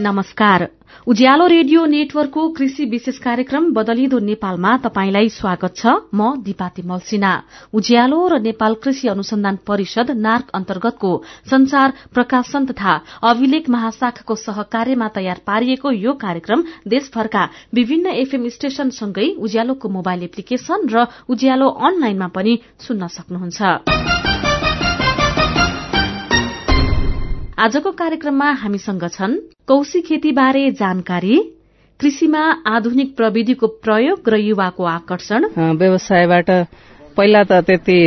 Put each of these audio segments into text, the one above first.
नमस्कार। उज्यालो रेडियो नेटवर्कको कृषि विशेष कार्यक्रम बदलिदो नेपालमा तपाईंलाई स्वागत छ। म दिपाती मल्सिना। उज्यालो र नेपाल कृषि अनुसन्धान परिषद नार्क अन्तर्गतको संचार प्रकाशन तथा अभिलेख महाशाखाको सहकार्यमा तयार पारिएको यो कार्यक्रम देशभरका विभिन्न एफएम स्टेशनसँगै उज्यालोको मोबाइल एप्लिकेशन र उज्यालो अनलाइनमा पनि सुन्न सक्नुहुन्छ। आजको कार्यक्रममा हामीसँग छन् कौशी खेतीबारे जानकारी, कृषिमा आधुनिक प्रविधिको प्रयोग र युवाको आकर्षण। व्यवसायबाट पहिला त त्यति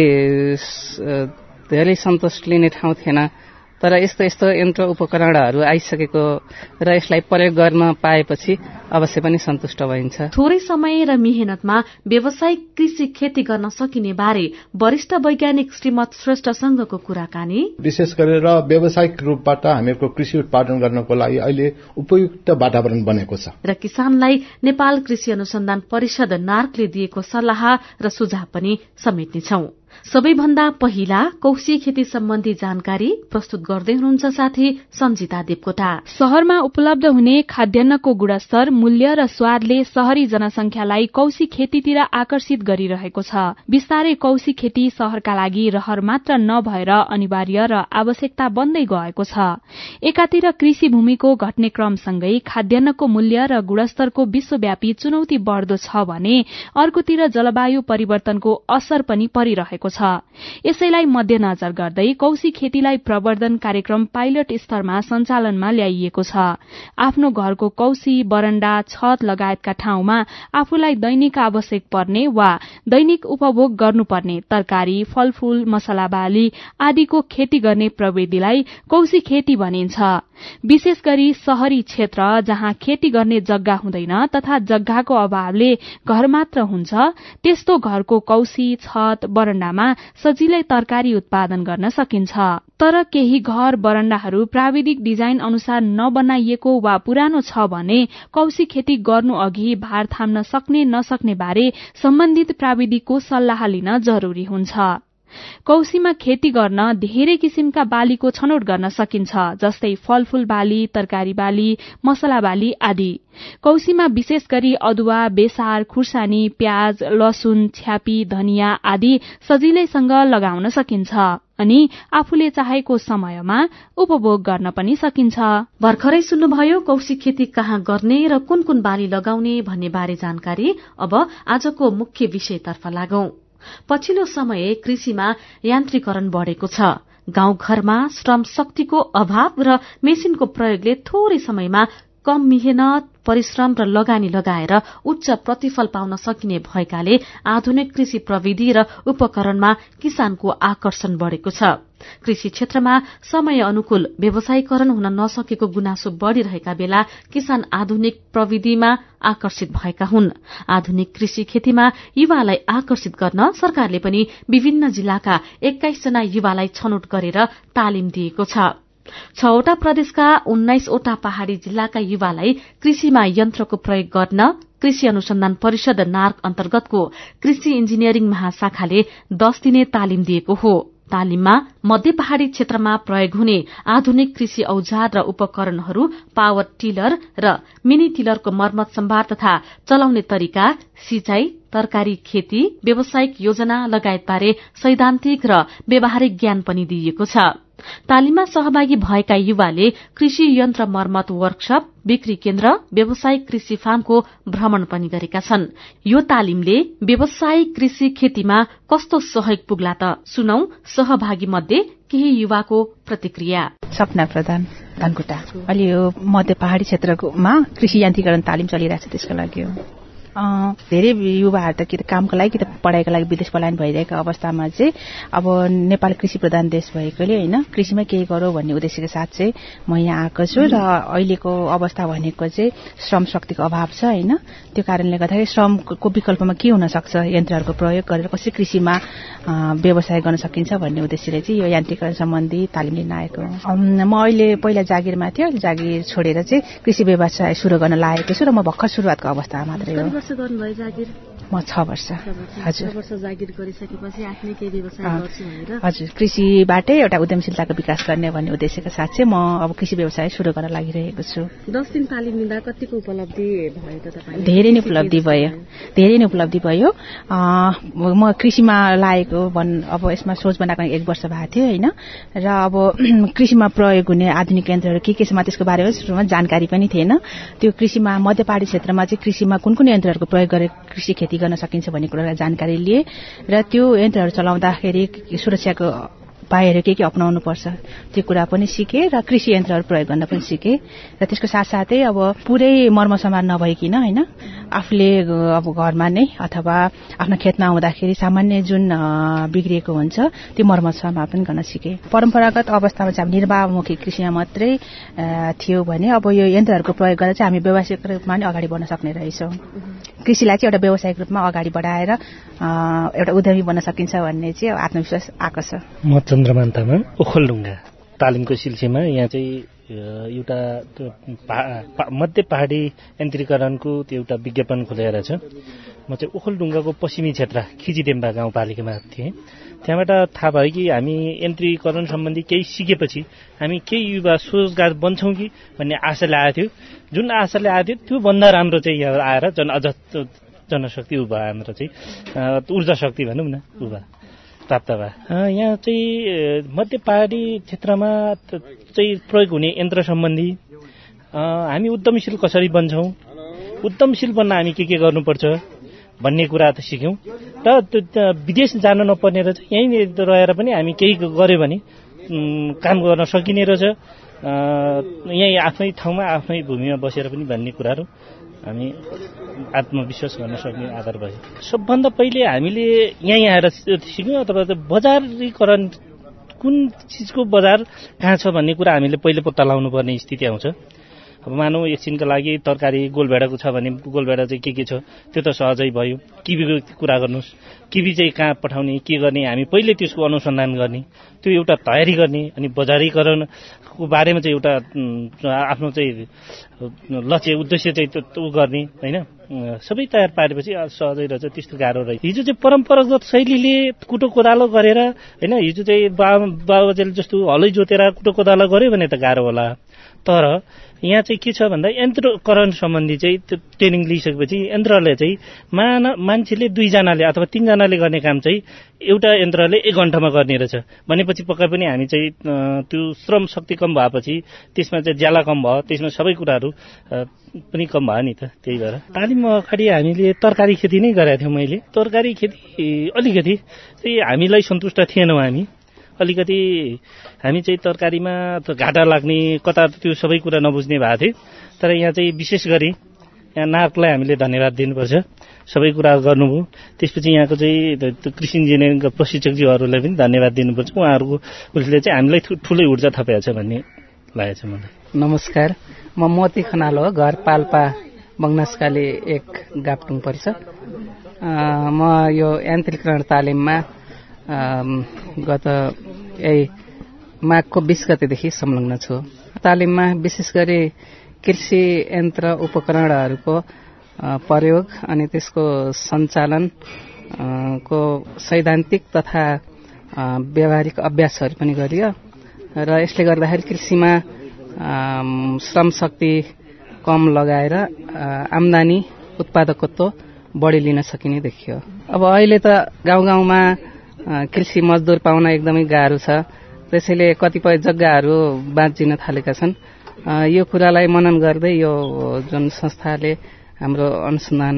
धेरै सन्तोष लिने ठाउँ थिएन, तर यस्तो यन्त्र उपकरणहरू आइसकेको र यसलाई प्रयोग गर्न पाएपछि अवश्य पनि सन्तुष्ट भइन्छ। थोरै समय र मेहनतमा व्यावसायिक कृषि खेती गर्न सकिने बारे वरिष्ठ वैज्ञानिक श्रीमत श्रेष्ठसँगको कुराकानी। विशेष गरेर व्यावसायिक रूपबाट हामीहरूको कृषि उत्पादन गर्नको लागि अहिले उपयुक्त वातावरण बनेको छ र किसानलाई नेपाल कृषि अनुसन्धान परिषद नार्कले दिएको सल्लाह र सुझाव पनि समेट्नेछौं। सबैभन्दा पहिला कौशी खेती सम्बन्धी जानकारी प्रस्तुत गर्दै हुनुहुन्छ साथी सञ्जिता देवकोटा। शहरमा उपलब्ध हुने खाद्यान्नको गुणस्तर, मूल्य र स्वादले शहरी जनसंख्यालाई कौशी खेतीतिर आकर्षित गरिरहेको छ। बिस्तारै कौशी खेती शहरका लागि रहर मात्र नभएर अनिवार्य र आवश्यकता बन्दै गएको छ। एकातिर कृषि भूमिको घट्ने क्रमसँगै खाद्यान्नको मूल्य र गुणस्तरको विश्वव्यापी चुनौती बढ़दो छ भने अर्कोतिर जलवायु परिवर्तनको असर पनि परिरहेको छ। यसैलाई मध्यनजर गर्दै कौशी खेतीलाई प्रवर्धन कार्यक्रम पाइलट स्तरमा सञ्चालनमा ल्याइएको छ। आफ्नो घरको कौशी, बरण्डा, छत लगायतका ठाउँमा आफूलाई दैनिक आवश्यक पर्ने वा दैनिक उपभोग गर्नुपर्ने तरकारी, फलफूल, मसला बाली आदिको खेती गर्ने प्रविधिलाई कौशी खेती भनिन्छ। विशेष गरी शहरी क्षेत्र जहाँ खेती गर्ने जग्गा हुँदैन तथा जग्गाको अभावले घर मात्र हुन्छ, त्यस्तो घरको कौशी, छत, बरण्डामा सजिलै तरकारी उत्पादन गर्न सकिन्छ। तर केही घर बरण्डाहरू प्राविधिक डिजाइन अनुसार नबनाइएको वा पुरानो छ भने कौशी खेती गर्नु अघि भार थाम्न सक्ने नसक्ने बारे सम्बन्धित प्राविधिकको सल्लाह लिन जरूरी हुन्छ। कौशीमा खेती गर्न धेरै किसिमका बालीको छनौट गर्न सकिन्छ, जस्तै फलफूल बाली, तरकारी बाली, मसला बाली आदि। कौशीमा विशेष गरी अदुवा, बेसार, खुर्सानी, प्याज, लसुन, छ्यापी, धनिया आदि सजिलैसँग लगाउन सकिन्छ अनि आफूले चाहेको समयमा उपभोग गर्न पनि सकिन्छ। भर्खरै सुन्नुभयो कौशी खेती कहाँ गर्ने र कुन कुन बाली लगाउने भन्ने बारे जानकारी। अब आजको मुख्य विषयतर्फ लागौं। पछिल्लो समय कृषिमा यान्त्रिकरण बढ़ेको छ। गाउँघरमा श्रम शक्तिको अभाव र मेसिनको प्रयोगले थोरै समयमा कम मेहनत, परिश्रम र लगानी लगाएर उच्च प्रतिफल पाउन सकिने भएकाले आधुनिक कृषि प्रविधि र उपकरणमा किसानको आकर्षण बढ़ेको छ। कृषि क्षेत्रमा समय अनुकूल व्यवसायीकरण हुन नसकेको गुनासो बढ़िरहेका बेला किसान आधुनिक प्रविधिमा आकर्षित भएका हुन्। आधुनिक कृषि खेतीमा युवालाई आकर्षित गर्न सरकारले पनि विभिन्न जिल्लाका 21 जना युवालाई छनौट गरेर तालिम दिएको छ। 6 वटा प्रदेशका 19 वटा पहाड़ी जिल्लाका युवालाई कृषिमा यन्त्रको प्रयोग गर्न कृषि अनुसन्धान परिषद नार्क अन्तर्गतको कृषि इन्जिनियरिङ महाशाखाले 10 दिने तालिम दिएको हो। तालिममा मध्य पहाड़ी क्षेत्रमा प्रयोग हुने आधुनिक कृषि औजार र उपकरणहरू, पावर टिलर र मिनी टिलरको मर्मत सम्भार तथा चलाउने तरिका, सिंचाई, तरकारी खेती, व्यावसायिक योजना लगायतबारे सैद्धान्तिक र व्यावहारिक ज्ञान पनि दिइएको छ। तालिममा सहभागी भएका युवाले कृषि यन्त्र मर्मत वर्कशप, बिक्री केन्द्र, व्यावसायिक कृषि फार्मको भ्रमण पनि गरेका छन्। यो तालिमले व्यावसायिक कृषि खेतीमा कस्तो सहयोग पुग्ला त सुनौ सहभागी मध्ये केही युवाको प्रतिक्रिया। सपना प्रधान, धनकुटा। अहिले यो मध्य पहाड़ी क्षेत्रमा कृषि यान्त्रिकरण तालिम चलिरहेछ, त्यसको लागि हो। धेरै युवाहरू त कि त कामको लागि कि त पढाइको लागि विदेश पलायन भइरहेको अवस्थामा चाहिँ अब नेपाल कृषि प्रधान देश भएकोले होइन कृषिमा केही गरौँ भन्ने उद्देश्यको साथ चाहिँ म यहाँ आएको छु। र अहिलेको अवस्था भनेको चाहिँ श्रम शक्तिको अभाव छ होइन, त्यो कारणले गर्दाखेरि श्रमको विकल्पमा के हुन सक्छ, यन्त्रहरूको प्रयोग गरेर कसरी कृषिमा व्यवसाय गर्न सकिन्छ भन्ने उद्देश्यले चाहिँ यो यान्त्रिकरण सम्बन्धी तालिम लिन आएको हो। म अहिले पहिला जागिरमा थियो, अहिले जागिर छोडेर चाहिँ कृषि व्यवसाय सुरु गर्न लागेको छु र म भर्खर सुरुवातको अवस्थामा मात्रै हो। वर्ष गर्नुभयो जागिर? म 6 वर्ष। हजुर। 6 वर्ष जागिर गरिसकेपछि आफ्नै केही व्यवसाय गर्छु भनेर? हजुर, कृषिबाटै एउटा उद्यमशीलताको विकास गर्ने भन्ने उद्देश्यका साथ चाहिँ म अब कृषि व्यवसाय सुरु गर्न लागिरहेको छु। 10 दिन तालिम लिँदा कतिको उपलब्धि भयो त तपाईँ? धेरै नै उपलब्धि भयो। म कृषिमा लागेको अब यसमा सोच बनाएको 1 वर्ष भएको थियो हैन, र अब कृषिमा प्रयोग हुने आधुनिक यन्त्रहरू के छमा त्यसको बारेमा सुरुमा जानकारी पनि थिएन। त्यो कृषिमा मध्य पहाडी क्षेत्रमा चाहिँ कृषिमा कुन यन्त्रहरूको प्रयोग गरेर कृषि खेती गर्न सकिन्छ भन्ने कुरालाई जानकारी लिए र त्यो यन्त्रहरू चलाउँदाखेरि सुरक्षाको उपायहरू के अपनाउनु पर्छ त्यो कुरा पनि सिके र कृषि यन्त्रहरू प्रयोग गर्न पनि सिके। र त्यसको साथसाथै अब पुरै मर्मसम्मान नभइकिन हैन, आफूले अब घरमा नै अथवा आफ्नो खेतमा हुँदाखेरि सामान्य जुन बिग्रिएको हुन्छ त्यो मर्मसम्मान पनि गर्न सिके। परम्परागत अवस्थामा चाहिँ निर्वाहमुखी कृषिमा मात्रै थियो भने अब यो यन्त्रहरूको प्रयोग गरेर चाहिँ हामी व्यावसायिक रूपमा नै अगाडि बढ्न सक्ने रहेछौँ। कृषिलाई चाहिँ एउटा व्यावसायिक रूपमा अगाडि बढाएर एउटा उद्यमी बन्न सकिन्छ भन्ने चाहिँ आत्मविश्वास आएको छ। म चन्द्रमान तामाङ, ओखलढुङ्गा तालिमको सिलसिलामा यहाँ चाहिँ एउटा मध्य पहाडी यन्त्रीकरणको त्यो एउटा विज्ञापन खुलेर छ। म चाहिँ ओखलढुङ्गाको पश्चिमी क्षेत्र खिचिडेम्बा गाउँपालिकामा थिएँ। त्यहाँबाट थाहा भयो कि हामी यन्त्रीकरण सम्बन्धी केही सिकेपछि हामी केही युवा स्वरोजगार बन्छौँ कि भन्ने आशाले आएको थियो। जुन आशाले आएको थियो त्योभन्दा राम्रो चाहिँ यहाँ आएर अझ जनशक्ति उभा हाम्रो चाहिँ ऊर्जा शक्ति भनौँ न उभा प्राप्त भयो। यहाँ चाहिँ मध्य पहाडी क्षेत्रमा चाहिँ प्रयोग हुने यन्त्र सम्बन्धी हामी उद्यमशील कसरी बन्छौँ, उद्यमशील बन्न हामी के गर्नुपर्छ भन्ने कुरा त सिक्यौँ। र विदेश जान नपर्ने रहेछ, यहीँ रहेर पनि हामी केही गऱ्यो भने काम गर्न सकिने रहेछ, यहीँ आफ्नै ठाउँमा आफ्नै भूमिमा बसेर पनि भन्ने कुराहरू हामी आत्मविश्वास गर्न सक्ने आधार भयो। सबभन्दा पहिले हामीले यहीँ आएर सिक्यौँ अथवा बजारीकरण कुन चिजको बजार कहाँ छ भन्ने कुरा हामीले पहिले पत्ता लगाउनु पर्ने स्थिति आउँछ। अब मानौँ एकछिनका लागि तरकारी गोलभेडाको छ भने गोलभेडा चाहिँ के छ त्यो त सहजै भयो। किबीको कुरा गर्नुहोस्, किबी चाहिँ कहाँ पठाउने के गर्ने हामी पहिले त्यसको अनुसन्धान गर्ने, त्यो एउटा तयारी गर्ने, अनि बजारीकरणको बारेमा चाहिँ एउटा आफ्नो चाहिँ लक्ष्य उद्देश्य चाहिँ त्यो गर्ने होइन। सबै तयार पारेपछि सहजै रहेछ, त्यस्तो गाह्रो रहेछ। हिजो चाहिँ परम्परागत शैलीले कुटो कोदालो गरेर होइन, हिजो चाहिँ बाबुआजूले जस्तो हलै जोतेर कुटो कोदालो गर्यो भने त गाह्रो होला। तर यहाँ चाहिँ के छ भन्दा यन्त्रकरण सम्बन्धी चाहिँ ट्रेनिङ लिइसकेपछि यन्त्रले चाहिँ मान्छेले 2 जनाले अथवा 3 जनाले गर्ने काम चाहिँ एउटा यन्त्रले 1 घण्टामा गर्ने रहेछ भनेपछि पक्कै पनि हामी चाहिँ त्यो श्रम शक्ति कम भएपछि त्यसमा चाहिँ ज्याला कम भयो, त्यसमा सबै कुराहरू पनि कम भयो नि त। त्यही भएर तालिम अगाडि हामीले तरकारी खेती नै गरेका थियौँ। मैले तरकारी खेती अलिकति चाहिँ हामीलाई सन्तुष्ट थिएनौँ। अलिकति हामी चाहिँ तरकारीमा घाटा लाग्ने कता त्यो सबै कुरा नबुझ्ने भएको थियो। तर यहाँ चाहिँ विशेष गरी यहाँ नार्कलाई हामीले धन्यवाद दिनुपर्छ, सबै कुरा गर्नुभयो। त्यसपछि यहाँको चाहिँ कृषि इन्जिनियरिङका प्रशिक्षकज्यूहरूलाई पनि धन्यवाद दिनुपर्छ। उहाँहरूको उसले चाहिँ हामीलाई ठुलै ऊर्जा थपेको छ भन्ने लागेको छ मलाई। नमस्कार, म मोती खनाल हो, घर पाल्पा बङ्नासकाली 1 गाप्टुङ पर्छ। म यो यन्त्रीकरण तालिममा गत माघको 20 गतेदेखि संलग्न छु। तालिममा विशेष गरी कृषि यन्त्र उपकरणहरूको प्रयोग अनि त्यसको सञ्चालन को सैद्धान्तिक तथा व्यावहारिक अभ्यासहरू पनि गरियो र यसले गर्दाखेरि कृषिमा श्रम शक्ति कम लगाएर आम्दानी उत्पादकत्व बढी लिन सकिने देखियो। अब अहिले त गाउँमा कृषि मजदुर पाउन एकदमै गाह्रो छ, त्यसैले कतिपय जग्गाहरू बाँचिन थालेका छन्। यो कुरालाई मनन गर्दै यो जुन संस्थाले हाम्रो अनुसन्धान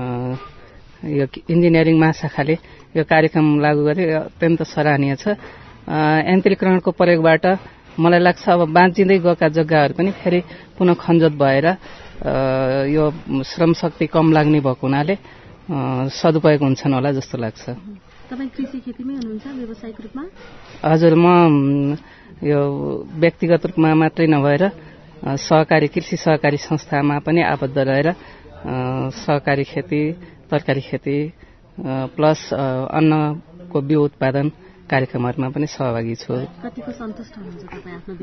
यो इन्जिनियरिङ महाशाखाले यो कार्यक्रम लागू गरे अत्यन्त सराहनीय छ। यन्त्रीकरणको प्रयोगबाट मलाई लाग्छ अब बाँचिँदै गएका जग्गाहरू पनि फेरि पुनः खञ्जत भएर यो श्रम शक्ति कम लाग्ने भएको हुनाले सदुपयोग हुन्छन् होला जस्तो लाग्छ। तपाईं कृषि खेतीमै हुनुहुन्छ व्यावसायिक रूपमा? हजुर, म यो व्यक्तिगत रूपमा मात्रै नभएर कृषि सहकारी संस्थामा पनि आबद्ध रहेर सहकारी खेती, तरकारी खेती प्लस अन्नको बिउ उत्पादन कार्यक्रमहरूमा पनि सहभागी छु। कतिको सन्तुष्ट हुनुहुन्छ तपाईँ आफ्नो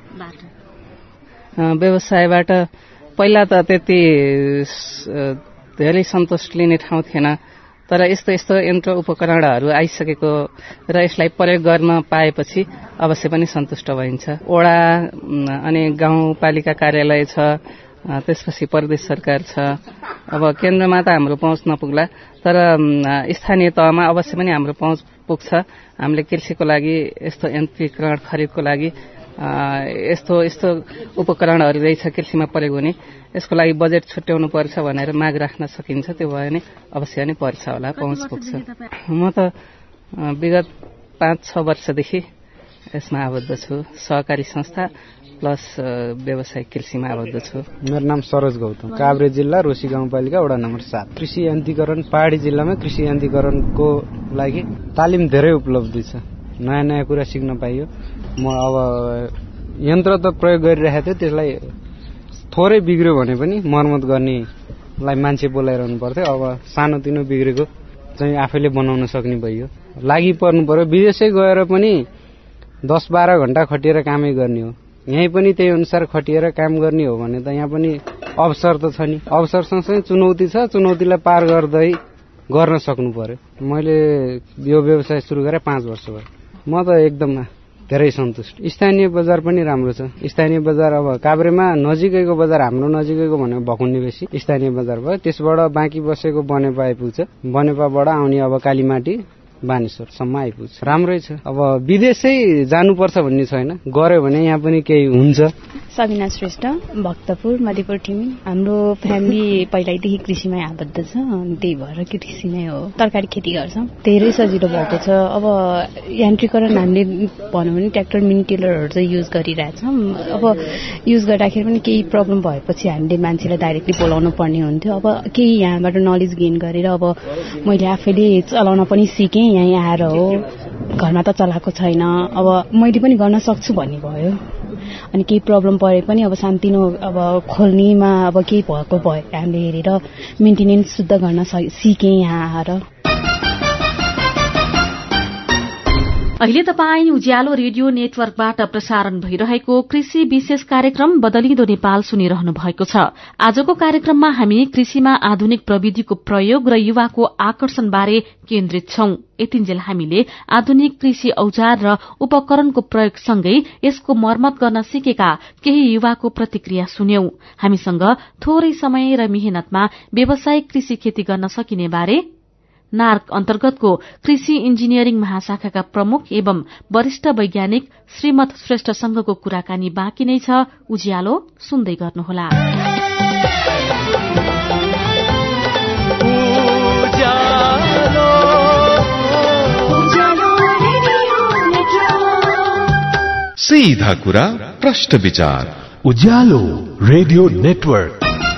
व्यवसायबाट? व्यवसायबाट पहिला त त्यति धेरै सन्तोष लिने ठाउँ थिएन। तर यस्तो यन्त्र उपकरणहरू आइसकेको र यसलाई प्रयोग गर्न पाएपछि अवश्य पनि सन्तुष्ट भइन्छ। वडा अनि गाउँपालिका कार्यालय छ, त्यसपछि प्रदेश सरकार छ। अब केन्द्रमा त हाम्रो पहुँच नपुग्ला, तर स्थानीय तहमा अवश्य पनि हाम्रो पहुँच पुग्छ। हामीले कृषिको लागि यस्तो यन्त्रीकरण खरिदको लागि यस्तो उपकरणहरू रहेछ कृषिमा प्रयोग हुने, यसको लागि बजेट छुट्याउनु पर्छ भनेर माग राख्न सकिन्छ। त्यो भयो भने अवश्य नै पर्छ होला, पहुँच पुग्छ। म त विगत 5-6 वर्षदेखि यसमा आबद्ध छु। सहकारी संस्था प्लस व्यावसायिक कृषिमा आबद्ध छु। मेरो नाम सरोज गौतम, काभ्रे जिल्ला रोशी गाउँपालिका वडा नम्बर 7। कृषि यान्त्रिकरण पहाडी जिल्लामा कृषि यान्त्रिकरणको लागि तालिम धेरै उपलब्धि छ। नयाँ नयाँ कुरा सिक्न पाइयो। म अब यन्त्र त प्रयोग गरिरहेको थिएँ, त्यसलाई थोरै बिग्रियो भने पनि मर्मत गर्नेलाई मान्छे बोलाइरहनु पर्थ्यो। अब सानोतिनो बिग्रेको चाहिँ आफैले बनाउन सक्ने भइयो। लागि पर्नु पर्यो, विदेशै गएर पनि 10-12 घण्टा खटिएर कामै गर्ने हो। यहीँ पनि त्यही अनुसार खटिएर काम गर्ने हो भने त यहाँ पनि अवसर त छ नि। अवसर सँगसँगै चुनौती छ, चुनौतीलाई पार गर्दै गर्न सक्नु पर्यो। मैले यो व्यवसाय सुरु गरेँ 5 वर्ष भयो। म त एकदम धेरै सन्तुष्ट। स्थानीय बजार पनि राम्रो छ। स्थानीय बजार अब काभ्रेमा नजिकैको बजार, हाम्रो नजिकैको भनेको भकुण्डी बेसी स्थानीय बजार भयो। त्यसबाट बाँकी बसेको बनेपा आइपुग्छ, बनेपाबाट आउने अब कालीमाटी बानेश्वरसम्म आइपुग्छ। राम्रै छ। अब विदेशै जानुपर्छ भन्ने छैन, गऱ्यो भने यहाँ पनि केही हुन्छ। सबिना श्रेष्ठ, भक्तपुर मध्यपुर टिमी। हाम्रो फ्यामिली पहिल्यैदेखि कृषिमै आबद्ध छ, त्यही भएर कृषि नै हो। तरकारी खेती गर्छौँ, धेरै सजिलो भएको छ। अब यान्त्रिकरण हामीले भनौँ भने ट्र्याक्टर, मिनी टेलरहरू चाहिँ युज गरिरहेछौँ। अब युज गर्दाखेरि पनि केही प्रब्लम भएपछि हामीले मान्छेलाई डाइरेक्टली बोलाउनु पर्ने हुन्थ्यो। अब केही यहाँबाट नलेज गेन गरेर अब मैले आफैले चलाउन पनि सिकेँ। यहीँ आएर हो, घरमा त चलाएको छैन। अब मैले पनि गर्न सक्छु भन्ने भयो। अनि केही प्रब्लम परे पनि अब सानोतिनो अब खोल्नेमा अब केही भएको भयो हामीले हेरेर मेन्टेनेन्स शुद्ध गर्न सिकेँ यहाँ आएर। अहिले तपाईँ उज्यालो रेडियो नेटवर्कबाट प्रसारण भइरहेको कृषि विशेष कार्यक्रम बदलिँदो नेपाल सुनिरहनु भएको छ। आजको कार्यक्रममा हामी कृषिमा आधुनिक प्रविधिको प्रयोग र युवाको आकर्षणबारे केन्द्रित छौं। यतिन्जेल हामीले आधुनिक कृषि औजार र उपकरणको प्रयोगसँगै यसको मर्मत गर्न सिकेका केही युवाको प्रतिक्रिया सुन्यौं। हामीसँग थोरै समय र मेहनतमा व्यावसायिक कृषि खेती गर्न सकिने बारे नार्क अन्तर्गतको कृषि इन्जिनियरिङ महाशाखाका प्रमुख एवं वरिष्ठ वैज्ञानिक श्रीमत श्रेष्ठसँगको कुराकानी बाँकी नै छ। उज्यालो सुन्दै गर्नुहोला। सीधा कुरा, प्रश्न विचार। Ujyalo radio network.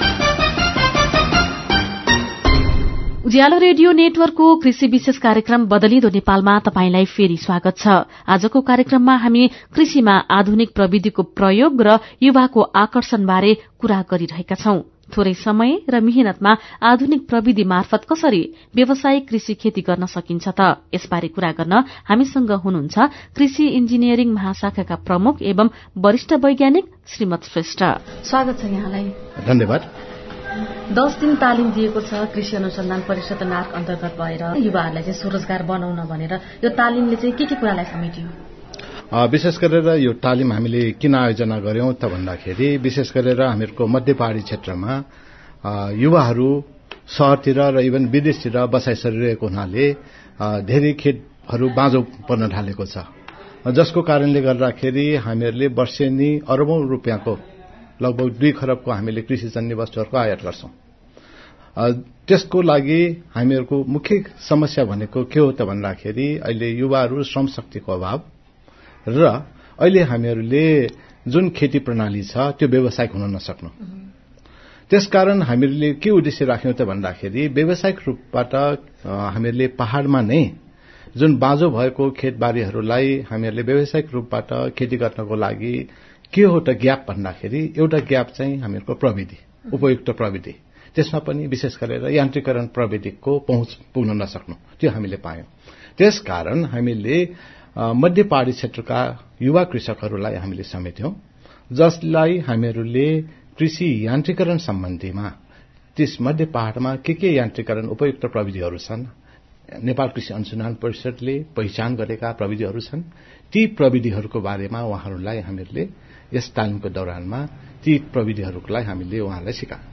Ujyalo radio नेटवर्कको कृषि विशेष कार्यक्रम बदलिँदो नेपालमा तपाईंलाई फेरि स्वागत छ। आजको कार्यक्रममा हामी कृषिमा आधुनिक प्रविधिको प्रयोग र युवाको आकर्षणबारे कुरा गरिरहेका छौं। थोरै समय र मेहनतमा आधुनिक प्रविधि मार्फत कसरी व्यावसायिक कृषि खेती गर्न सकिन्छ त, यसबारे कुरा गर्न हामीसँग हुनुहुन्छ कृषि इन्जिनियरिङ महाशाखाका प्रमुख एवं वरिष्ठ वैज्ञानिक श्रीमत श्रेष्ठ। स्वागत छ यहाँलाई। धन्यवाद। 10 दिन तालिम दिएको छ कृषि अनुसन्धान परिषद नार्क अन्तर्गत भएर युवाहरूलाई चाहिँ स्वरोजगार बनाउन भनेर। यो तालिमले चाहिँ के कुरालाई समेट्यो? विशेष गरेर यो तालिम हामीले किन आयोजना गर्यौं त भन्दाखेरि विशेष गरेर हामीहरूको मध्य पहाडी क्षेत्रमा युवाहरू शहरतिर र इभन विदेशतिर बसाइ सरिरहेको हुनाले धेरै खेतहरू बाँझो पर्न थालेको छ, जसको कारणले गर्दाखेरि हामीहरूले वर्षेनी अरबौं रुपियाँको लगभग 2 खरबको हामीले कृषिजन्य वस्तुहरूको आयात गर्छौं। त्यसको लागि हामीहरूको मुख्य समस्या भनेको के हो त भन्दाखेरि अहिले युवाहरू श्रम शक्तिको अभाव र अहिले हामीहरूले जुन खेती प्रणाली छ त्यो व्यावसायिक हुन नसक्नु। त्यसकारण हामीले के उद्देश्य राख्यौं त भन्दाखेरि व्यावसायिक रूपबाट हामीहरूले पहाड़मा नै जुन बाँझो भएको खेतबारीहरूलाई हामीहरूले व्यावसायिक रूपबाट खेती गर्नको लागि के हो त ग्याप भन्दाखेरि एउटा ग्याप चाहिँ हामीहरूको प्रविधि, उपयुक्त प्रविधि, त्यसमा पनि विशेष गरेर यान्त्रिकरण प्रविधिको पहुँच पुग्न नसक्नु, त्यो हामीले पायौं। त्यसकारण हामीले मध्य पहाडी क्षेत्रका युवा कृषकहरूलाई हामीले समेट्यौं, जसलाई हामीहरूले कृषि यान्त्रिकरण सम्बन्धीमा त्यसमध्ये पहाड़मा के यान्त्रिकरण उपयुक्त प्रविधिहरू छन्, नेपाल कृषि अनुसन्धान परिषदले पहिचान गरेका प्रविधिहरू छन्, ती प्रविधिहरूको बारेमा उहाँहरूलाई हामीले यस तालिमको दौरानमा ती प्रविधिहरूलाई हामीले उहाँलाई सिकायौं।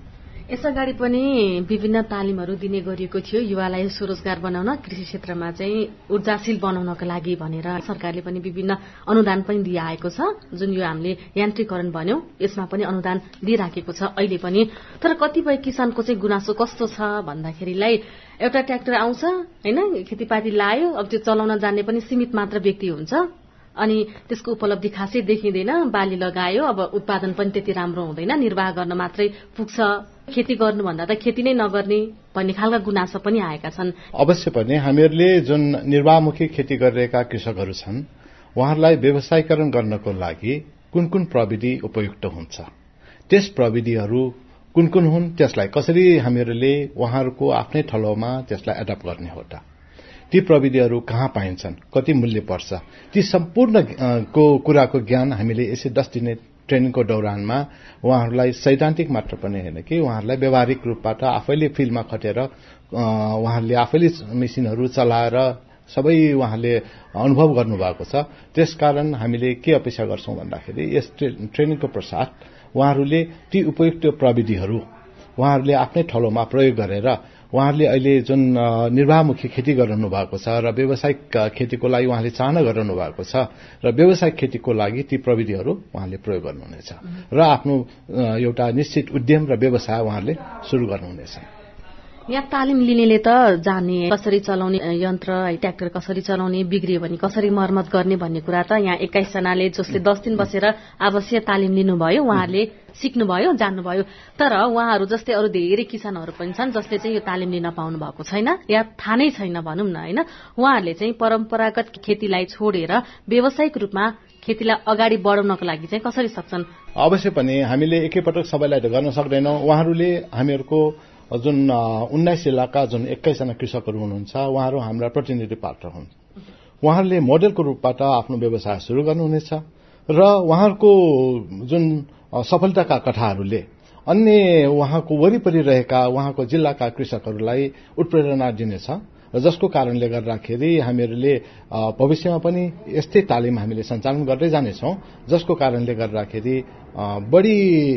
यसअगाडि पनि विभिन्न तालिमहरू दिने गरिएको थियो युवालाई स्वरोजगार बनाउन, कृषि क्षेत्रमा चाहिँ ऊर्जाशील बनाउनको लागि भनेर सरकारले पनि विभिन्न अनुदान पनि दिइआएको छ। जुन यो हामीले यान्त्रिकरण भन्यौं यसमा पनि अनुदान दिइराखेको छ अहिले पनि। तर कतिपय किसानको चाहिँ गुनासो कस्तो छ भन्दाखेरिलाई एउटा ट्र्याक्टर आउँछ हैन, खेतीपाती लायो, अब त्यो चलाउन जान्ने पनि सीमित मात्र व्यक्ति हुन्छ अनि त्यसको उपलब्धि खासै देखिँदैन, बाली लगायो अब उत्पादन पनि त्यति राम्रो हुँदैन, निर्वाह गर्न मात्रै पुग्छ, खेती गर्नुभन्दा त खेती नै नगर्ने भन्ने खालका गुनासो पनि आएका छन्। अवश्य पनि हामीहरूले जुन निर्वाहमुखी खेती गरिरहेका कृषकहरू छन् उहाँहरूलाई व्यवसायीकरण गर्नको लागि कुन कुन प्रविधि उपयुक्त हुन्छ, त्यस प्रविधिहरू कुन कुन हुन्, त्यसलाई कसरी हामीहरूले उहाँहरूको आफ्नै थलोमा त्यसलाई एडप्ट गर्ने हो त, ती प्रविधिहरू कहाँ पाइन्छन्, कति मूल्य पर्छ, ती सम्पूर्ण कुराको ज्ञान हामीले यसै 10 दिने ट्रेनिङको दौरानमा उहाँहरूलाई सैद्धान्तिक मात्र पनि होइन कि उहाँहरूलाई व्यावहारिक रूपबाट आफैले फिल्डमा खटेर उहाँहरूले आफैले मेसिनहरू चलाएर सबै उहाँले अनुभव गर्नुभएको छ। त्यसकारण हामीले के अपेक्षा गर्छौं भन्दाखेरि यस ट्रेनिङको पश्चात उहाँहरूले ती उपयुक्त प्रविधिहरू उहाँहरूले आफ्नै थलोमा प्रयोग गरेर उहाँहरूले अहिले जुन निर्वाहमुखी खेती गरिरहनु भएको छ र व्यावसायिक खेतीको लागि उहाँले चाहना गरिरहनु भएको छ र व्यावसायिक खेतीको लागि ती प्रविधिहरू उहाँले प्रयोग गर्नुहुनेछ र आफ्नो एउटा निश्चित उद्यम र व्यवसाय उहाँले सुरु गर्नुहुनेछ। यहाँ तालिम लिनेले त जान्ने कसरी चलाउने यन्त्र, ट्र्याक्टर कसरी चलाउने, बिग्रियो भने कसरी मर्मत गर्ने भन्ने कुरा त यहाँ 21 जनाले जसले 10 दिन बसेर आवश्यक तालिम लिनुभयो उहाँहरूले सिक्नुभयो, जान्नुभयो। तर उहाँहरू जस्तै अरू धेरै किसानहरू पनि छन् जसले चाहिँ यो तालिम लिन पाउनु भएको छैन या थाहा नै छैन भनौं न हैन, उहाँहरूले चाहिँ परम्परागत खेतीलाई छोडेर व्यावसायिक रूपमा खेतीलाई अगाडि बढाउनको लागि चाहिँ कसरी सक्छन्? अवश्य पनि हामीले एकैपटक सबैलाई त गर्न सक्दैनौं। उहाँहरूले हामीहरूको जुन 19 जिल्लाका जुन 21 जना कृषकहरू हुनुहुन्छ उहाँहरू हाम्रा प्रतिनिधि पात्र हुन्। उहाँहरूले मोडेलको रूपबाट आफ्नो व्यवसाय सुरु गर्नुहुनेछ र उहाँहरूको जुन सफलताका कथाहरूले अन्य उहाँको वरिपरि रहेका उहाँको जिल्लाका कृषकहरूलाई उत्प्रेरणा दिनेछ र जसको कारणले गर्दाखेरि हामीहरूले भविष्यमा पनि यस्तै तालिम हामीले सञ्चालन गर्दै जानेछौं, जसको कारणले गर्दाखेरि बढी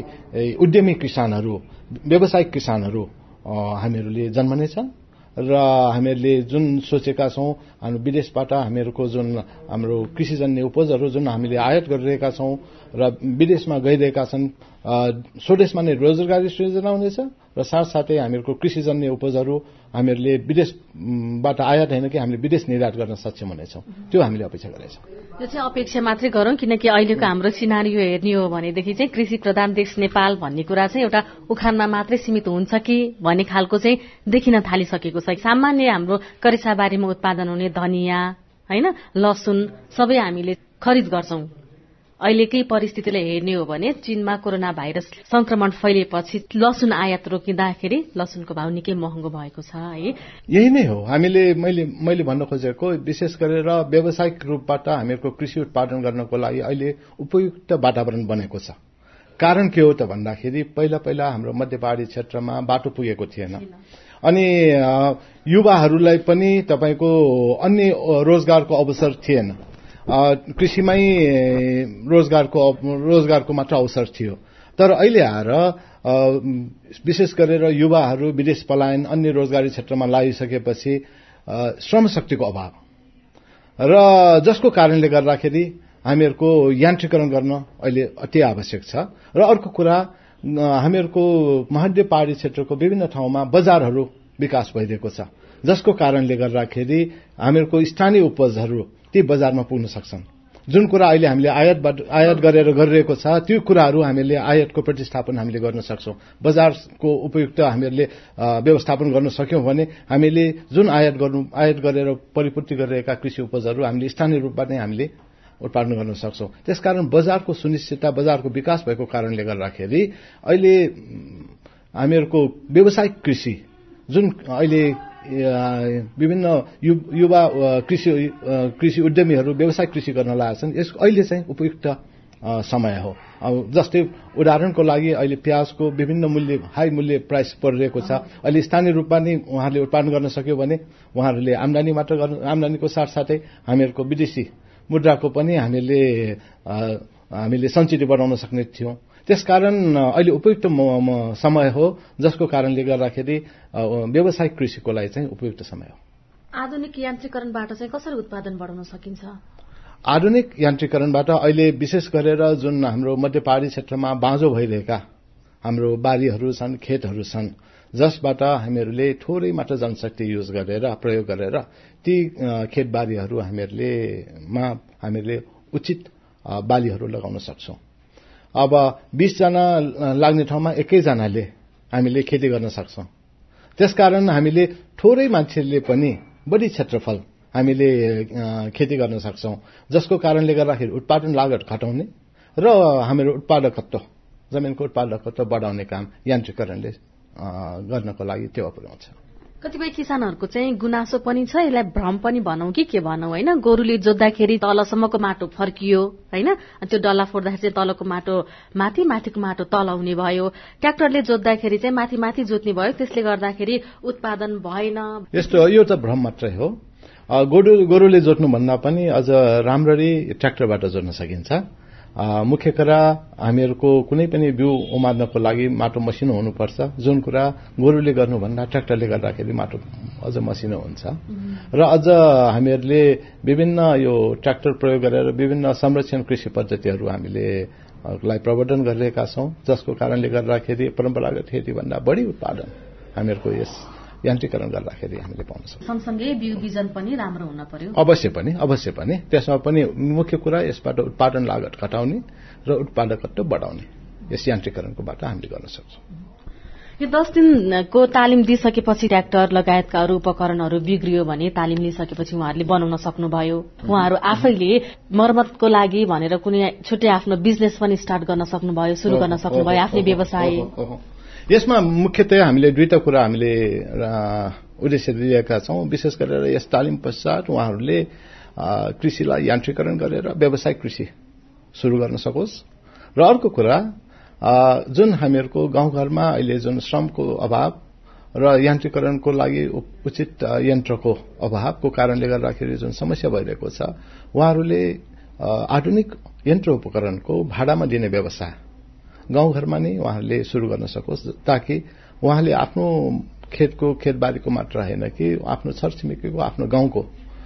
उद्यमी किसानहरू, व्यावसायिक किसानहरू हामीहरूले जन्मनेछन् र हामीहरूले जुन सोचेका छौं हाम्रो विदेशबाट हामीहरूको जुन हाम्रो कृषिजन्य उपजहरू जुन हामीले आयात गरिरहेका छौं र विदेशमा गइरहेका छन्, स्वदेशमा नै रोजगारी सृजना हुनेछ र साथसाथै हामीहरूको कृषिजन्य उपजहरू हामीहरूले विदेशबाट आयात होइन कि हामीले विदेश निर्यात गर्न सक्षम हुनेछौं, त्यो हामीले अपेक्षा गरेछौं। यो चाहिँ अपेक्षा मात्रै गरौं किनकि अहिलेको हाम्रो सिनारियो हेर्ने हो भनेदेखि चाहिँ कृषि प्रधान देश नेपाल भन्ने कुरा चाहिँ एउटा उखानमा मात्रै सीमित हुन्छ कि भन्ने खालको चाहिँ देखिन थालिसकेको छ। सामान्य हाम्रो करेसाबारीमा उत्पादन हुने धनिया हैन, लसुन सबै हामीले खरिद गर्छौं। अहिलेकै परिस्थितिलाई हेर्ने हो भने चीनमा कोरोना भाइरस संक्रमण फैलिएपछि लसुन आयात रोकिँदाखेरि लसुनको भाव निकै महँगो भएको छ है। यही नै हो मैले भन्न खोजेको, विशेष गरेर व्यावसायिक रूपबाट हामीहरूको कृषि उत्पादन गर्नको लागि अहिले उपयुक्त वातावरण बनेको छ। कारण के हो त भन्दाखेरि पहिला हाम्रो मध्य पहाडी क्षेत्रमा बाटो पुगेको थिएन अनि युवाहरूलाई पनि तपाईको अन्य रोजगारको अवसर थिएन, कृषिमै रोजगारको मात्र अवसर थियो। तर अहिले आएर विशेष गरेर युवाहरू विदेश पलायन अन्य रोजगारी क्षेत्रमा लागिसकेपछि श्रम शक्तिको अभाव र जसको कारणले गर्दाखेरि हामीहरूको यान्त्रिकरण गर्न अहिले अति आवश्यक छ। र अर्को कुरा हामीहरूको मध्य पहाडी क्षेत्रको विभिन्न ठाउँमा बजारहरू विकास भइरहेको छ, जसको कारणले गर्दाखेरि हामीहरूको स्थानीय उपजहरू ती बजारमा पुग्न सक्छन्। जुन कुरा अहिले हामीले आयात गरेर गरिरहेको छ त्यो कुराहरू हामीले आयातको प्रतिस्थापन हामीले गर्न सक्छौं। बजारको उपयुक्त हामीले व्यवस्थापन गर्न सक्यौं भने हामीले जुन आयात गरेर परिपूर्ति गरिरहेका कृषि उपजहरू हामीले स्थानीय रूपमा नै हामीले उत्पादन गर्न सक्छौं। त्यसकारण बजारको सुनिश्चितता, बजारको विकास भएको कारणले गर्दाखेरि अहिले हामीहरूको व्यावसायिक कृषि जुन अहिले विभिन्न युवा कृषि उद्यमीहरू व्यवसायिक कृषि गर्न लागेका छन्, यसको अहिले चाहिँ उपयुक्त समय हो। जस्तै उदाहरणको लागि अहिले प्याजको विभिन्न मूल्य हाई मूल्य प्राइस परिरहेको छ। अहिले स्थानीय रूपमा नै उहाँहरूले उत्पादन गर्न सक्यो भने उहाँहरूले आम्दानीको साथसाथै हामीहरूको विदेशी मुद्राको पनि हामीले सञ्चित बढाउन सक्ने थियौं। त्यसकारण अहिले उपयुक्त समय हो, जसको कारणले गर्दाखेरि व्यावसायिक कृषिको लागि चाहिँ उपयुक्त समय हो। आधुनिक यान्त्रिकरणबाट चाहिँ कसरी उत्पादन बढाउन सकिन्छ? आधुनिक यान्त्रिकरणबाट अहिले विशेष गरेर जुन हाम्रो मध्य पहाडी क्षेत्रमा बाँझो भइरहेका हाम्रो बारीहरू छन्, खेतहरू छन्, जसबाट हामीहरूले थोरै मात्र जनशक्ति युज गरेर प्रयोग गरेर ती खेतबारीहरू हामीहरूले उचित बालीहरू लगाउन सक्छौं। अब 20 जना लाग्ने ठाउँमा 1 जनाले हामीले खेती गर्न सक्छौं। त्यसकारण हामीले थोरै मान्छेले पनि बढी क्षेत्रफल हामीले खेती गर्न सक्छौं, जसको कारणले गर्दाखेरि उत्पादन लागत घटाउने र हाम्रो उत्पादकत्व जमिनको उत्पादकत्व बढाउने काम यान्त्रिकरणले गर्नको लागि टेवा पुर्याउँछ। कतिपय किसानहरूको चाहिँ गुनासो पनि छ, यसलाई भ्रम पनि भनौं कि के भनौं हैन, गोरुले जोत्दाखेरि तलसम्मको माटो फर्कियो हैन, त्यो डल्ला फोड्दाखेरि चाहिँ तलको माटो माथि, माथिको माटो तल हुने भयो, ट्र्याक्टरले जोत्दाखेरि चाहिँ माथि माथि जोत्ने भयो, त्यसले गर्दाखेरि उत्पादन भएन। यस्तो यो त भ्रम मात्रै हो। गोरुले जोत्नु भन्दा पनि अझ राम्ररी ट्र्याक्टरबाट जोत्न सकिन्छ। मुख्य कुरा हामीहरूको कुनै पनि बिउ उमार्नको लागि माटो मसिनो हुनुपर्छ, जुन कुरा गोरुले गर्नुभन्दा ट्र्याक्टरले गर्दाखेरि माटो अझ मसिनो हुन्छ। र अझ हामीहरूले विभिन्न यो ट्र्याक्टर प्रयोग गरेर विभिन्न संरक्षण कृषि पद्धतिहरू हामीले प्रवर्धन गरिरहेका छौं, जसको कारणले गर्दाखेरि परम्परागत खेतीभन्दा बढी उत्पादन हामीहरूको यस यान्त्रिकरण गर्दाखेरि हामीले पाउन सक्छौं। सँगसँगै बिउ बिजन पनि राम्रो हुन पर्यो। अवश्य पनि त्यसमा पनि मुख्य कुरा यसबाट उत्पादन लागत घटाउने र उत्पादकत्व बढाउने यस यान्त्रिकरणकोबाट हामीले गर्न सक्छौं। यो 10 दिनको तालिम दिइसकेपछि ट्र्याक्टर लगायतका अरू उपकरणहरू बिग्रियो भने तालिम लिइसकेपछि उहाँहरूले बनाउन सक्नुभयो, उहाँहरू आफैले मर्मतको लागि भनेर कुनै छुट्टै आफ्नो बिजनेस पनि स्टार्ट गर्न सक्नुभयो, सुरु गर्न सक्नुभयो, आफ्नै व्यवसाय। यसमा मुख्यतया हामीले दुईटा कुरा हामीले उद्देश्य दिएका छौं। विशेष गरेर यस तालिम पश्चात उहाँहरूले कृषिलाई यान्त्रिकरण गरेर व्यावसायिक कृषि सुरु गर्न सकोस्। र अर्को कुरा जुन हामीहरूको गाउँघरमा अहिले जुन श्रमको अभाव र यान्त्रिकरणको लागि उचित यन्त्रको अभावको कारणले गर्दाखेरि जुन समस्या भइरहेको छ, उहाँहरूले आधुनिक यन्त्र उपकरणको भाडामा दिने व्यवसाय गाउँघरमा नै उहाँहरूले सुरु गर्न सकोस्, ताकि उहाँले आफ्नो खेतबारीको मात्र होइन कि आफ्नो छरछिमेकीको आफ्नो गाउँको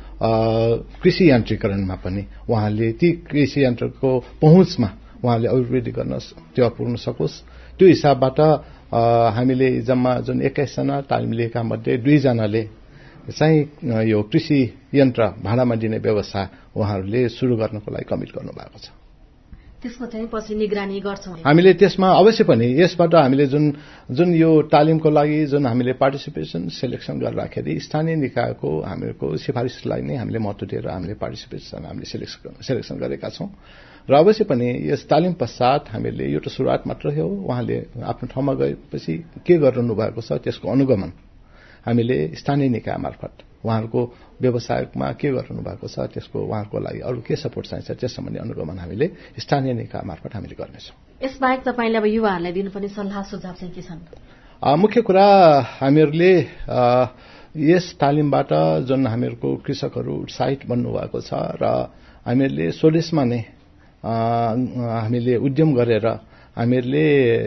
कृषि यान्त्रिकरणमा पनि उहाँले ती कृषि यन्त्रको पहुँचमा उहाँले अभिवृद्धि गर्न टेवा पुर्न सकोस्। त्यो हिसाबबाट हामीले जम्मा जुन 21 जना तालिम लिएका मध्ये 2 जनाले चाहिँ यो कृषि यन्त्र भाडामा दिने व्यवसाय उहाँहरूले सुरु गर्नको लागि कमिट गर्नु भएको छ। त्यसको चाहिँ पछि निगरानी गर्छौं हामीले। त्यसमा अवश्य पनि यसबाट हामीले जुन यो तालिमको लागि जुन हामीले पार्टिसिपेसन सिलेक्सन गर्दाखेरि स्थानीय निकायको हामीहरूको सिफारिसलाई नै हामीले महत्त्व दिएर हामीले पार्टिसिपेसन हामीले सिलेक्सन गरेका छौं। र अवश्य पनि यस तालिम पश्चात हामीले यो त सुरुवात मात्र हो, उहाँले आफ्नो ठाउँमा गएपछि के गर्नु भएको छ त्यसको अनुगमन हामीले स्थानीय निकाय मार्फत उहाँहरूको व्यवसायमा के गर्नु भएको छ त्यसको उहाँहरूको लागि अरू के सपोर्ट चाहिन्छ त्यस सम्बन्धी अनुगमन हामीले स्थानीय निकाय मार्फत हामीले गर्नेछौं। यसबाहेक तपाईले अब युवाहरूलाई दिनुपर्ने सल्लाह सुझाव चाहिँ के छन्? मुख्य कुरा हामीहरूले यस तालिमबाट जुन हामीहरूको कृषकहरू उत्साहित बन्नु भएको छ र हामीहरूले स्वदेशमा नै हामीले उद्यम गरेर हामीहरूले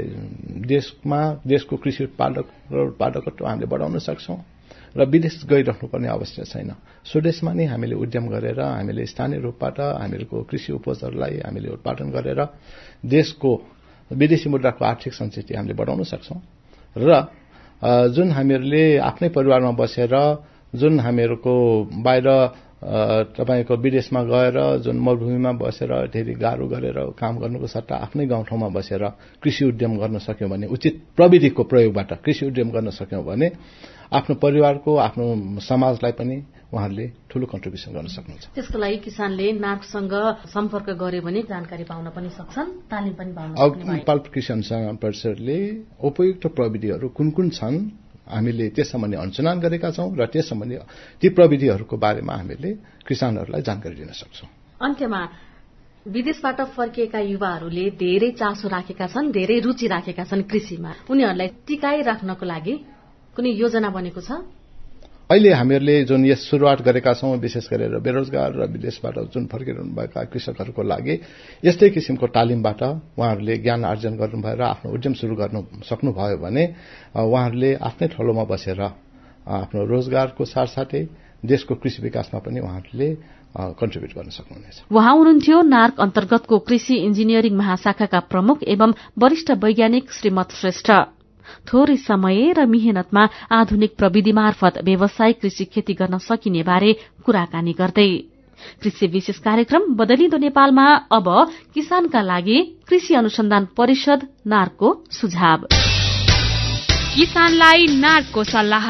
देशको कृषि उत्पादकत्व हामीले बढाउन सक्छौं र विदेश गइरहनुपर्ने आवश्यक छैन। स्वदेशमा नै हामीले उद्यम गरेर हामीले स्थानीय रूपबाट हामीहरूको कृषि उपजहरूलाई हामीले उत्पादन गरेर देशको विदेशी मुद्राको आर्थिक सञ्चित हामीले बढाउन सक्छौं र जुन हामीहरूले आफ्नै परिवारमा बसेर जुन हामीहरूको बाहिर तपाईको विदेशमा गएर जुन मरुभूमिमा बसेर धेरै गाह्रो गरेर काम गर्नुको सट्टा आफ्नै गाउँठाउँमा बसेर कृषि उद्यम गर्न सक्यौं भने, उचित प्रविधिको प्रयोगबाट कृषि उद्यम गर्न सक्यौं भने आफ्नो परिवारको आफ्नो समाजलाई पनि उहाँहरूले ठूलो कन्ट्रिब्युसन गर्न सक्नुहुन्छ। त्यसको लागि किसानले नार्कसँग सम्पर्क गर्यो भने जानकारी पाउन पनि सक्छन्, तालिम पनि पाउन सक्छन्। पल्प किसान परिषदले उपयुक्त प्रविधिहरू कुन छन् हामीले त्यस सम्बन्धी अनुसन्धान गरेका छौं र त्यस सम्बन्धी ती प्रविधिहरूको बारेमा हामीले किसानहरूलाई जानकारी दिन सक्छौं। अन्त्यमा विदेशबाट फर्किएका युवाहरूले धेरै चासो राखेका छन्, धेरै रुचि राखेका छन् कृषिमा। उनीहरूलाई टिकाइराख्नको लागि कुनै योजना बनेको छ? अहिले हामीहरूले जुन यस सुरुवात गरेका छौं, विशेष गरेर बेरोजगार र विदेशबाट जुन फर्किरहनुभएका कृषकहरूको लागि यस्तै किसिमको तालिमबाट उहाँहरूले ज्ञान आर्जन गर्नुभयो र आफ्नो उद्यम शुरू गर्न सक्नुभयो भने उहाँहरूले आफ्नै ठौलोमा बसेर आफ्नो रोजगारको साथसाथै देशको कृषि विकासमा पनि उहाँहरूले कन्ट्रिब्युट गर्न सक्नुहुनेछ। उहाँ हुनुहुन्थ्यो नार्क अन्तर्गतको कृषि इन्जिनियरिङ महाशाखाका प्रमुख एवं वरिष्ठ वैज्ञानिक श्रीमत श्रेष्ठ। थोरै समय र मेहनतमा आधुनिक प्रविधि मार्फत व्यावसायिक कृषि खेती गर्न सकिने बारे कुराकानी गर्दै कृषि विशेष कार्यक्रम बदलिदो नेपालमा अब किसानका लागि कृषि अनुसन्धान परिषद नार्कको सुझाव। किसानलाई नार्कको सल्लाह।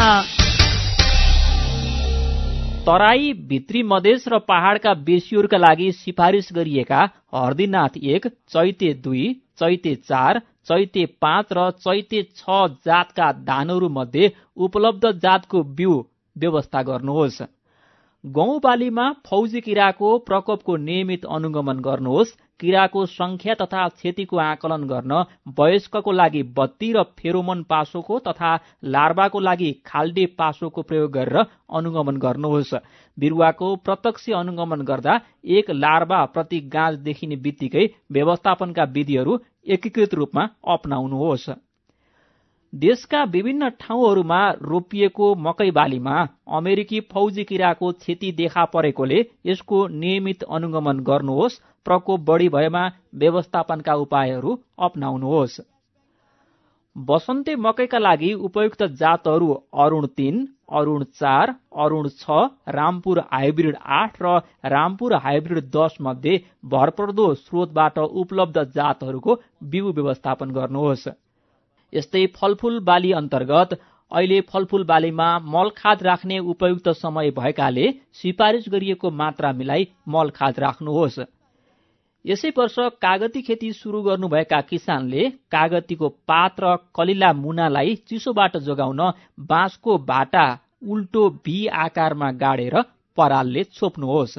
तराई, भित्री मधेस र पहाड़का बेसीहरूका लागि सिफारिश गरिएका हर्दीनाथ 1, चैते 2, चैते 4, चैते 5 र चैते 6 जातका धानहरू मध्ये उपलब्ध जातको बिउ व्यवस्था गर्नुहोस्। गहुँ बालीमा फौजी किराको प्रकोपको नियमित अनुगमन गर्नुहोस्। किराको संख्या तथा क्षतिको आकलन गर्न वयस्कको लागि बत्ती र फेरोमोन पासोको तथा लार्वाको लागि खाल्डे पासोको प्रयोग गरेर अनुगमन गर्नुहोस्। बिरुवाको प्रत्यक्ष अनुगमन गर्दा एक लार्वा प्रति गाँज देखिने बित्तिकै व्यवस्थापनका विधिहरू एकीकृत रूपमा अपनाउनुहोस्। देशका विभिन्न ठाउँहरूमा रोपिएको मकै बालीमा अमेरिकी फौजी किराको क्षति देखा परेकोले यसको नियमित अनुगमन गर्नुहोस्। प्रकोप बढी भएमा व्यवस्थापनका उपायहरू अपनाउनुहोस्। बसन्ते मकैका लागि उपयुक्त जातहरू अरुण 3, अरुण 4, अरुण 6, रामपुर हाइब्रिड 8 र रामपुर हाइब्रिड 10 मध्ये भरपर्दो स्रोतबाट उपलब्ध जातहरूको बिउ व्यवस्थापन गर्नुहोस्। यस्तै फलफूल बाली अन्तर्गत अहिले फलफूल बालीमा मलखाद राख्ने उपयुक्त समय भएकाले सिफारिश गरिएको मात्रा मिलाई मलखाद राख्नुहोस्। यसै वर्ष कागती खेती शुरू गर्नुभएका किसानले कागतीको पात र कलिला मुनालाई चिसोबाट जोगाउन बाँसको भाटा उल्टो भी आकारमा गाडेर परालले छोप्नुहोस्।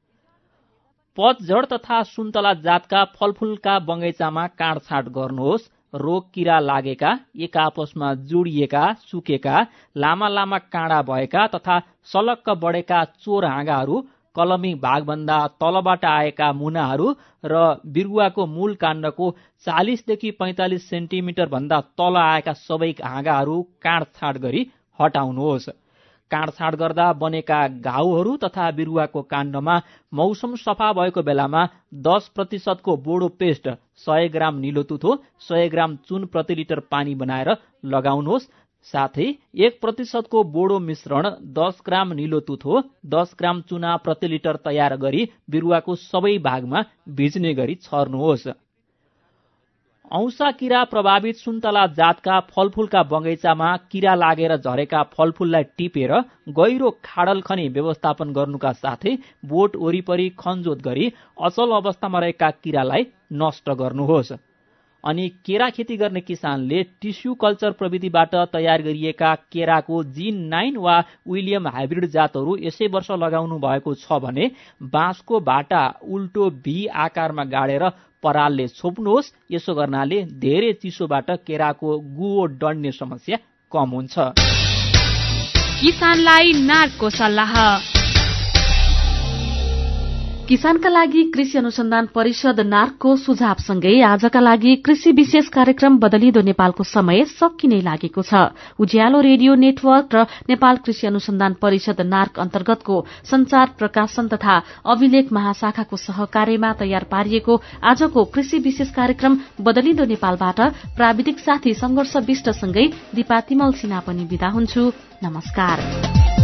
पतझड तथा सुन्तला जातका फलफूलका बगैँचामा काँडछाँट गर्नुहोस्। रोग किरा लागेका, एक आपसमा जोडिएका, सुकेका, लामा लामा काँडा भएका तथा सलक्क बढेका चोर हाँगाहरू, कलमी भागभन्दा तलबाट आएका मुनाहरू र बिरुवाको मूल काण्डको 40 देखि 45 सेन्टिमिटर भन्दा तल आएका सबै हाँगाहरू काँडछाँट गरी हटाउनुहोस्। काँडछाँट गर्दा बनेका घाउहरू तथा बिरुवाको काण्डमा मौसम सफा भएको बेलामा 10% को बोडो पेस्ट 100 ग्राम निलो तुथो 100 ग्राम चुन प्रति लिटर पानी बनाएर लगाउनुहोस्। साथै 1% को बोडो मिश्रण 10 ग्राम निलो तुथो 10 ग्राम चुना प्रति लिटर तयार गरी बिरुवाको सबै भागमा भिज्ने गरी छर्नुहोस्। औंसा किरा प्रभावित सुन्तला जातका फलफूलका बगैँचामा किरा लागेर झरेका फलफूललाई टिपेर गहिरो खाडल खनी व्यवस्थापन गर्नुका साथै बोट वरिपरि खनजोत गरी अचल अवस्थामा रहेका किरालाई नष्ट गर्नुहोस्। अनि केरा खेती गर्ने किसानले टिस्यु कल्चर प्रविधिबाट तयार गरिएका केराको G9 वा विलियम हाइब्रिड जातहरू यसै वर्ष लगाउनु भएको छ भने बाँसको भाटा उल्टो भी आकारमा गाडेर परालले छोप्नुहोस्। यसो गर्नाले धेरै चिसोबाट केराको गुहो डढ्ने समस्या कम हुन्छ। किसानलाई नार्कको सल्लाह। किसानका लागि कृषि अनुसन्धान परिषद नार्कको सुझावसँगै आजका लागि कृषि विशेष कार्यक्रम बदलिदो नेपालको समय सकिनै लागेको छ। उज्यालो रेडियो नेटवर्क र नेपाल कृषि अनुसन्धान परिषद नार्क अन्तर्गतको संचार प्रकाशन तथा अभिलेख महाशाखाको सहकार्यमा तयार पारिएको आजको कृषि विशेष कार्यक्रम बदलिदो नेपालबाट प्राविधिक साथी संघर्ष विष्टसँगै दिपा तिमल सिन्हा पनि बिदा हुन्छु। नमस्कार।